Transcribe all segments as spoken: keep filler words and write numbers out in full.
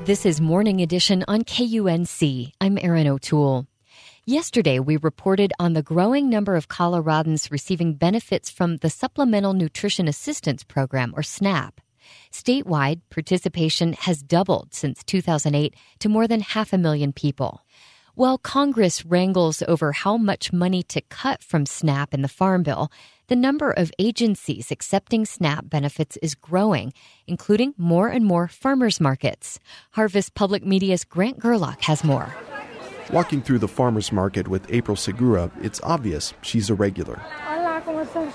This is Morning Edition on K U N C. I'm Erin O'Toole. Yesterday, we reported on the growing number of Coloradans receiving benefits from the Supplemental Nutrition Assistance Program, or SNAP. Statewide, participation has doubled since two thousand eight to more than half a million people. While Congress wrangles over how much money to cut from SNAP in the Farm Bill, the number of agencies accepting SNAP benefits is growing, including more and more farmers markets. Harvest Public Media's Grant Gerlach has more. Walking through the farmers market with April Segura, it's obvious she's a regular. Hola, ¿cómo estás?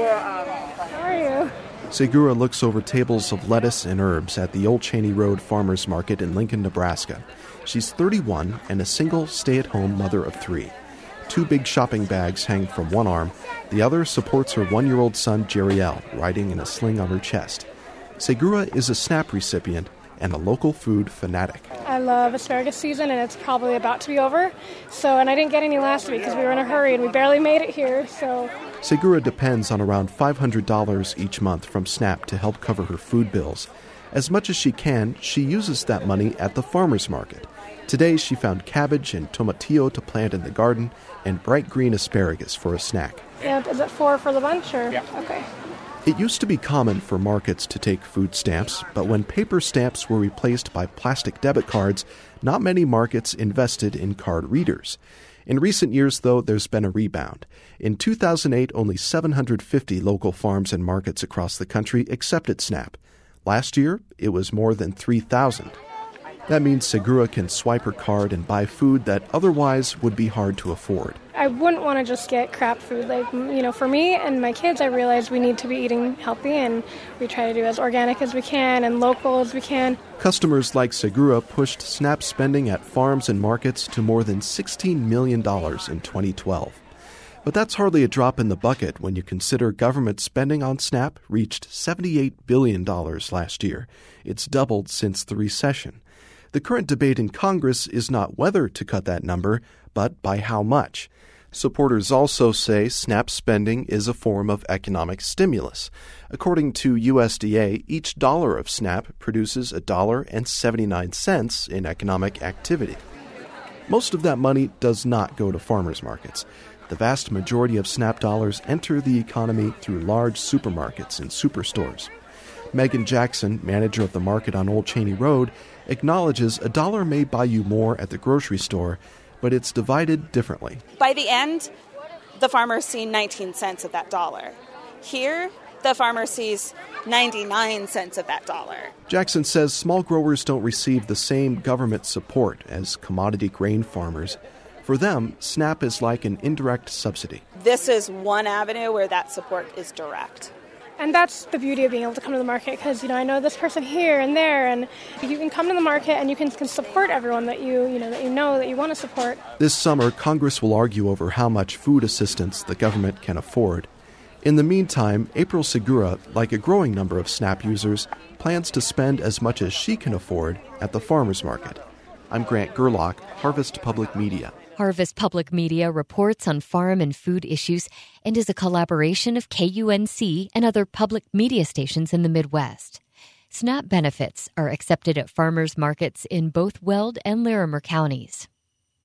How are you? Segura looks over tables of lettuce and herbs at the Old Cheney Road Farmers Market in Lincoln, Nebraska. She's thirty-one and a single stay-at-home mother of three. Two big shopping bags hang from one arm. The other supports her one-year-old son, Jeriel, riding in a sling on her chest. Segura is a SNAP recipient and a local food fanatic. I love asparagus season, and it's probably about to be over. So, and I didn't get any last week because we were in a hurry and we barely made it here. So, Segura depends on around five hundred dollars each month from SNAP to help cover her food bills. As much as she can, she uses that money at the farmers market. Today, she found cabbage and tomatillo to plant in the garden and bright green asparagus for a snack. And is it four for the bunch, or? Yeah. Okay. It used to be common for markets to take food stamps, but when paper stamps were replaced by plastic debit cards, not many markets invested in card readers. In recent years, though, there's been a rebound. In two thousand eight, only seven hundred fifty local farms and markets across the country accepted SNAP. Last year, it was more than three thousand. That means Segura can swipe her card and buy food that otherwise would be hard to afford. I wouldn't want to just get crap food. Like, you know, for me and my kids, I realize we need to be eating healthy, and we try to do as organic as we can and local as we can. Customers like Segura pushed SNAP spending at farms and markets to more than sixteen million dollars in twenty twelve. But that's hardly a drop in the bucket when you consider government spending on SNAP reached seventy-eight billion dollars last year. It's doubled since the recession. The current debate in Congress is not whether to cut that number, but by how much. Supporters also say SNAP spending is a form of economic stimulus. According to U S D A, each dollar of SNAP produces one dollar and seventy-nine cents in economic activity. Most of that money does not go to farmers markets. The vast majority of SNAP dollars enter the economy through large supermarkets and superstores. Megan Jackson, manager of the market on Old Cheney Road, acknowledges a dollar may buy you more at the grocery store, but it's divided differently. By the end, the farmer sees nineteen cents of that dollar. Here, the farmer sees ninety-nine cents of that dollar. Jackson says small growers don't receive the same government support as commodity grain farmers. For them, SNAP is like an indirect subsidy. This is one avenue where that support is direct. And that's the beauty of being able to come to the market, because, you know, I know this person here and there, and you can come to the market and you can, can support everyone that you, you know, that you know that you want to support. This summer, Congress will argue over how much food assistance the government can afford. In the meantime, April Segura, like a growing number of SNAP users, plans to spend as much as she can afford at the farmers market. I'm Grant Gerlach, Harvest Public Media. Harvest Public Media reports on farm and food issues and is a collaboration of K U N C and other public media stations in the Midwest. SNAP benefits are accepted at farmers markets in both Weld and Larimer counties.